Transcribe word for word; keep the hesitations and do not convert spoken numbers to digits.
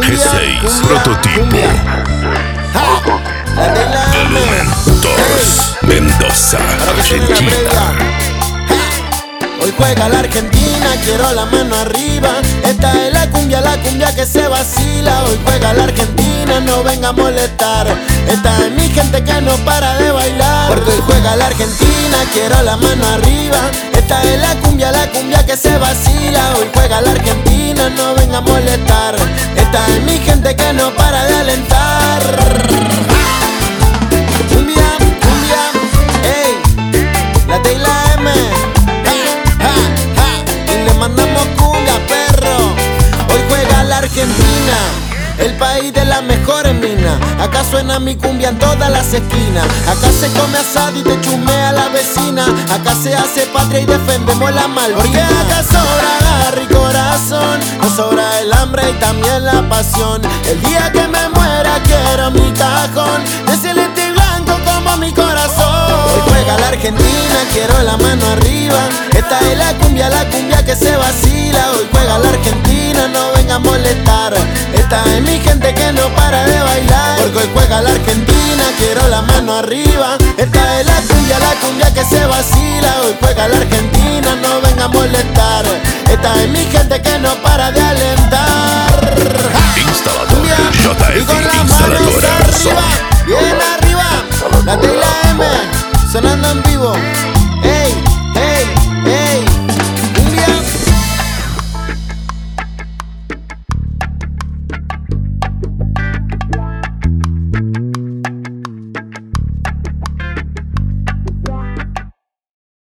G seis, prototipo. La de la Volumen dos, Mendoza, Argentina. Hoy juega la Argentina, quiero la mano arriba. Esta es la cumbia, la cumbia que se vacila. Hoy juega la Argentina, no venga a molestar. Esta es mi gente que no para de bailar. Porque hoy juega la Argentina, quiero la mano arriba. Esta es la cumbia, la cumbia que se vacila. Hoy juega la Argentina, no venga a molestar. Esta es mi gente que no para de alentar. Cumbia, cumbia, ey, la T y la M. Mandamos cumbia, perro. Hoy juega la Argentina, el país de las mejores minas. Acá suena mi cumbia en todas las esquinas. Acá se come asado y te chumea la vecina. Acá se hace patria y defendemos la malvina. Porque acá sobra garra y corazón, nos sobra el hambre y también la pasión. El día que me muera quiero mi cajón de celeste y blanco como mi corazón. Hoy juega la Argentina, quiero la mano arriba. Esta es la cumbia, la cumbia que se vacila. Hoy juega la Argentina, no venga a molestar. Esta es mi gente que no para de bailar. Porque hoy juega la Argentina, quiero la mano arriba. Esta es la cumbia, la cumbia que se vacila. Hoy juega la Argentina, no venga a molestar. Esta es mi gente que no para de alentar. Instalador J Y con F, las instaladora manos Sony. arriba, bien arriba, la T y la M, sonando en vivo.